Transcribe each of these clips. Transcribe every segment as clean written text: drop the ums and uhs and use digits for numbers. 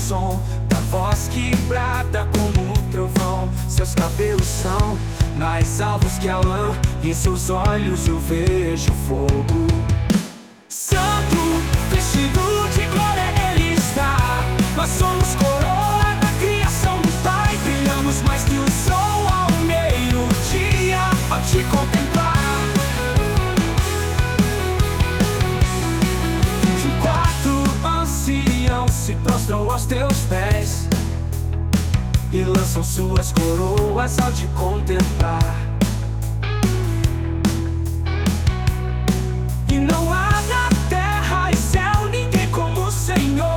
som da voz que brada como o trovão. Seus cabelos são mais alvos que a lã, e em seus olhos eu vejo fogo. Santo, vestido de glória ele está. Nós somos coroa da criação do Pai. Brilhamos mais que o sol ao meio-dia ao te contemplar. 24 anciãos se prostram aos teus pés e lançam suas coroas ao te contemplar. E não há na terra e céu ninguém como o Senhor,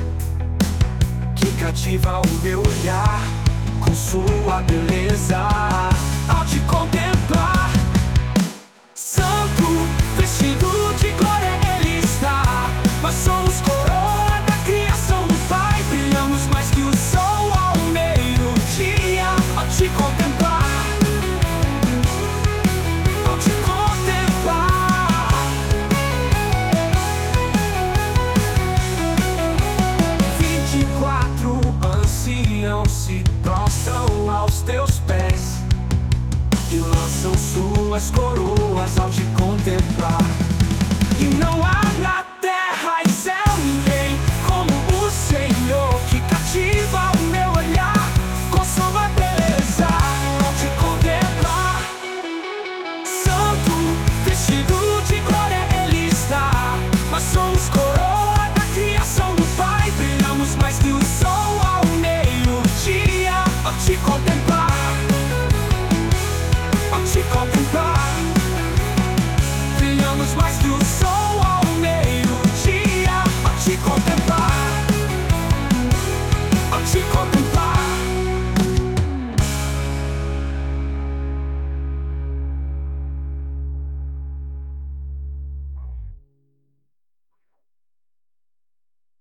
que cativa o meu olhar com sua beleza.